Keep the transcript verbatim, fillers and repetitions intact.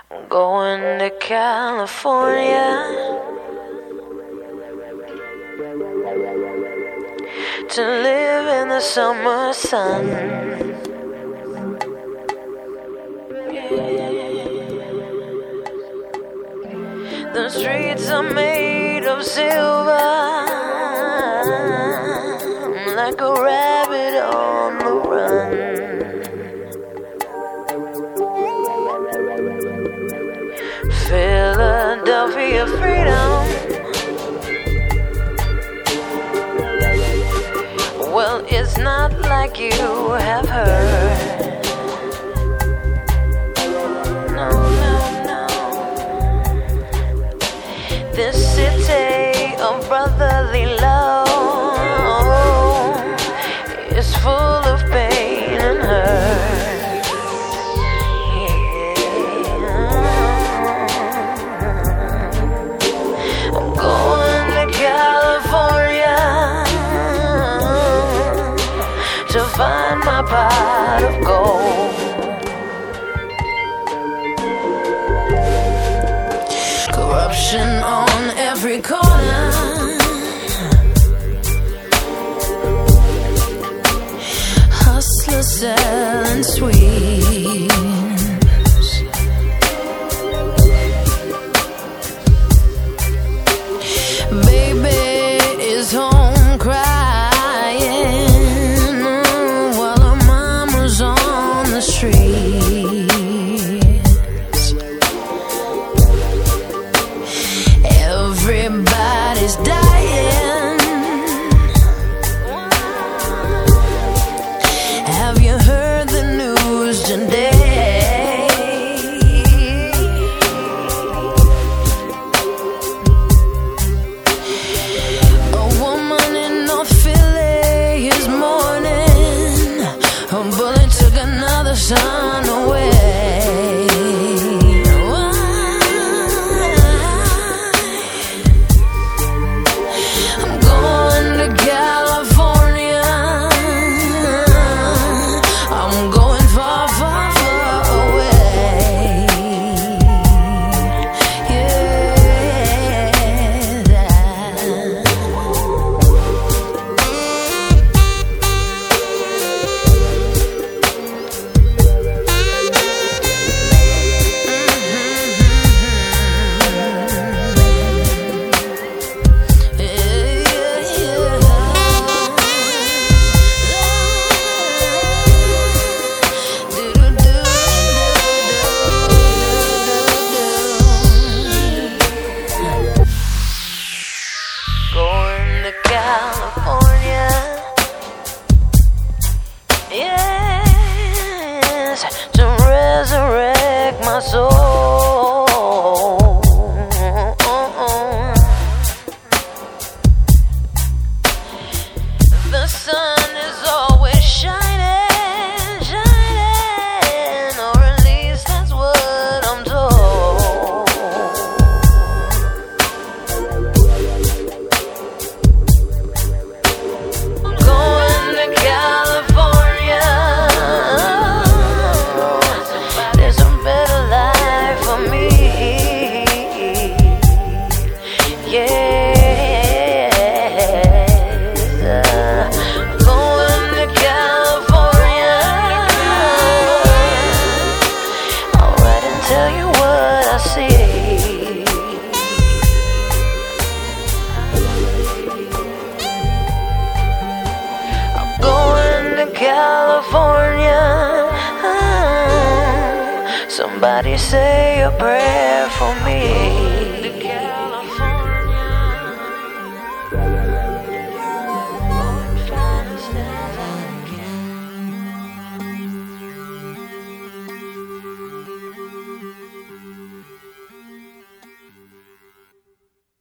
I'm going to California to live in the summer sun. The streets are made of silver, like a rabbit on the run. Philadelphia freedom. Well, it's not like you have heard. No, no, no. This city of brotherly love is full of pain and hurt. Yeah. I'm going to California to find my pot of gold. Corruption on every corner, hustlers selling sweets. Baby is home crying while her mama's on the streets. Everybody's dying. Have you heard the news today? A woman in North Philly is mourning. A bullet took another son away. California, yes, to resurrect my soul. The sun is always shining, shining, or at least that's what I'm told. California, somebody say a prayer